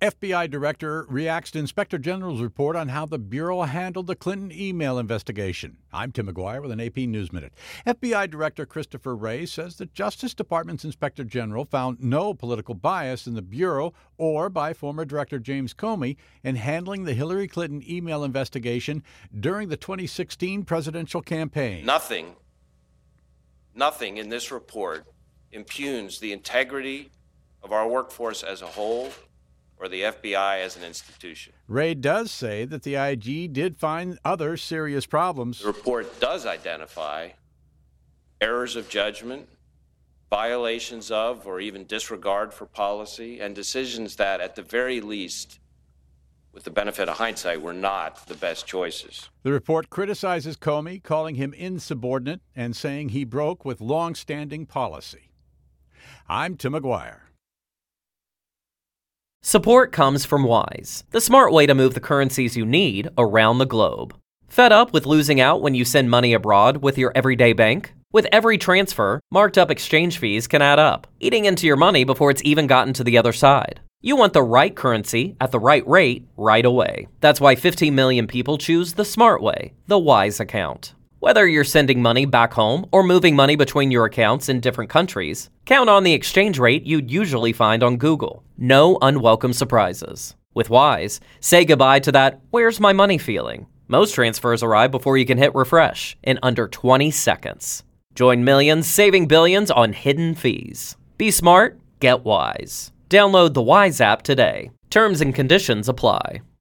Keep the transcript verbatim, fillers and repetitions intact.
F B I director reacts to Inspector General's report on how the Bureau handled the Clinton email investigation. I'm Tim McGuire with an A P News Minute. F B I Director Christopher Wray says the Justice Department's Inspector General found no political bias in the Bureau or by former Director James Comey in handling the Hillary Clinton email investigation during the twenty sixteen presidential campaign. Nothing, nothing in this report impugns the integrity of our workforce as a whole or the F B I as an institution. Wray does say that the I G did find other serious problems. The report does identify errors of judgment, violations of or even disregard for policy, and decisions that, at the very least, with the benefit of hindsight, were not the best choices. The report criticizes Comey, calling him insubordinate and saying he broke with long-standing policy. I'm Tim McGuire. Support comes from Wise, the smart way to move the currencies you need around the globe. Fed up with losing out when you send money abroad with your everyday bank? With every transfer, marked up exchange fees can add up, eating into your money before it's even gotten to the other side. You want the right currency at the right rate right away. That's why fifteen million people choose the smart way, the Wise account. Whether you're sending money back home or moving money between your accounts in different countries, count on the exchange rate you'd usually find on Google. No unwelcome surprises. With Wise, say goodbye to that "where's my money" feeling. Most transfers arrive before you can hit refresh in under twenty seconds. Join millions saving billions on hidden fees. Be smart, get Wise. Download the Wise app today. Terms and conditions apply.